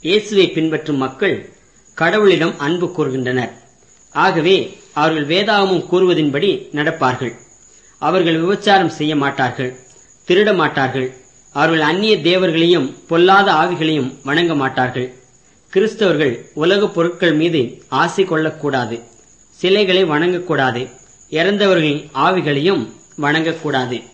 இயேசுவை பின்பற்றும் மக்கள் கடவுளிடம் அன்பு கூறுகின்றனர். ஆகவே அவர்கள் வேதாகமம் கூறுவதின்படி நடப்பார்கள். அவர்கள் விபச்சாரம் செய்ய மாட்டார்கள், திருட மாட்டார்கள். அவர்கள் அந்நிய தேவர்களையும் பொல்லாத ஆவிகளையும் வணங்க மாட்டார்கள். கிறிஸ்தவர்கள் உலகப் பொருட்கள் மீது ஆசை கொள்ளக்கூடாது, சிலைகளை வணங்கக்கூடாது, இறந்தவர்களின் ஆவிகளையும் வணங்கக்கூடாது.